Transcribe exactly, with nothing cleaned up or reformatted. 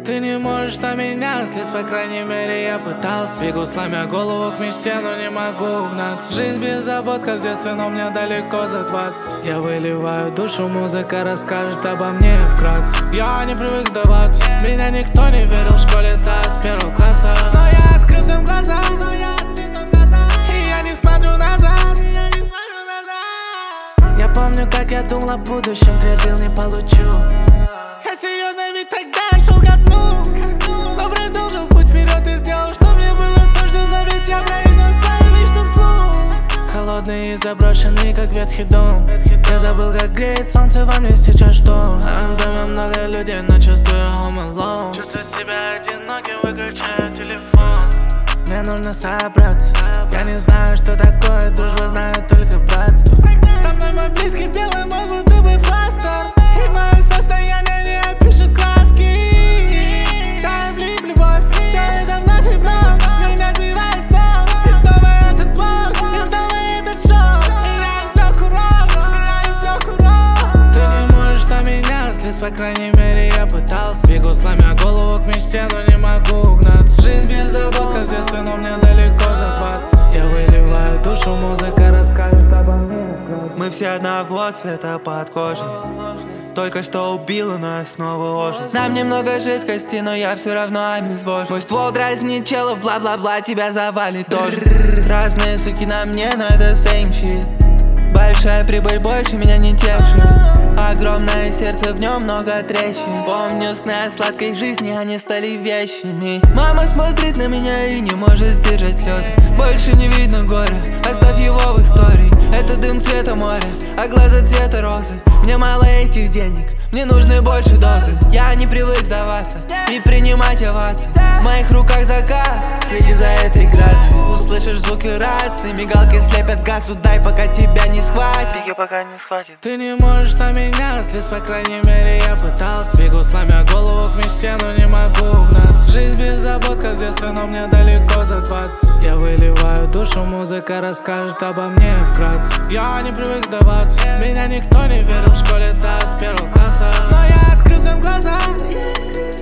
Ты не можешь на меня слезть, по крайней мере я пытался. Бегу, сломя голову к мечте, но не могу угнаться. Жизнь без забот, как в детстве, но мне далеко за двадцать. Я выливаю душу, музыка расскажет обо мне вкратце. Я не привык сдаваться, меня никто не верил в школе, да, с первого класса. Но я открыл всем глаза, но я открыл всем глаза. И я не смотрю назад, и я не смотрю назад. Я помню, как я думал о будущем, твердил, не получу. Я серьезно, ведь тогда шел ко дну, но продолжил путь вперед и сделал, что мне было суждено. Ведь я произнес свою личную вслух. Холодный и заброшенный, как ветхий дом. Я забыл, как греет солнце во мне сейчас, что в доме много людей, но чувствую home alone. Чувствую себя одиноким, выключаю телефон. Мне нужно собраться. Я не знаю, что такое дружба, знаю только братство. Со мной мой близкий белый мой будто бы пастор. И мое состояние не опишет краски. Да, влип, любовь, все это вновь и вновь. Меня сбивает снова. И снова этот блок, и снова этот шок. И я извлек урок, и я извлек урок. Ты не можешь на меня слезть, по крайней мере я пытался. Бегу, сломя голову к мечте, но не могу угнаться. Жизнь без забот, как в детстве, но мне далеко за двадцать. Я выливаю душу, музыка расскажет обо мне. Мы все одного цвета под кожей. Только что убила, но я снова ожил. Нам немного жидкости, но я все равно обезвожен. Мой ствол дразнит челов, бла-бла-бла, тебя завалит тоже. Разные суки на мне, но это same shit. Большая прибыль больше меня не тешит. Огромное сердце, в нем много трещин. Помню сны о сладкой жизни, они стали вещами. Мама смотрит на меня и не может сдержать слезы. Больше не видно горя, оставь его в истории. Это дым цвета моря, а глаза цвета розы. Мне мало этих денег, мне нужны больше дозы. Я не привык сдаваться и принимать овации. В моих руках закат, следи за этой грацией. Услышишь звуки рации, мигалки слепят газу. Дай, пока тебя не схватит. Беги, пока не схватит. Ты не можешь на меня слезть, по крайней мере я пытался. Бегу, сломя голову к мечте, но не могу угнаться. Жизнь без забот, как в детстве, но мне далеко за двадцать. Я выливаю душу, музыка расскажет обо мне вкратце. Я не привык сдаваться, меня никто не верил в школе, да, с первого класса. Но я открыл всем глаза.